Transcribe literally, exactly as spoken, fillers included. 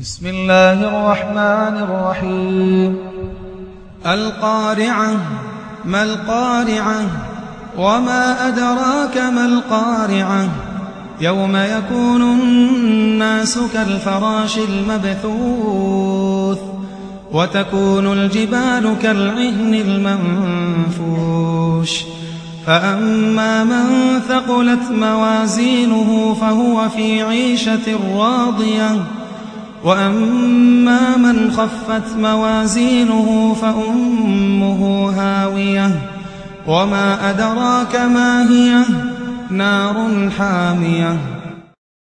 بسم الله الرحمن الرحيم. القارعة. ما القارعة؟ وما أدراك ما القارعة؟ يوم يكون الناس كالفراش المبثوث وتكون الجبال كالعهن المنفوش فأما من ثقلت موازينه فهو في عيشة راضية وأما من خفت موازينه فأمه هاوية وما أدراك ما هي نار حامية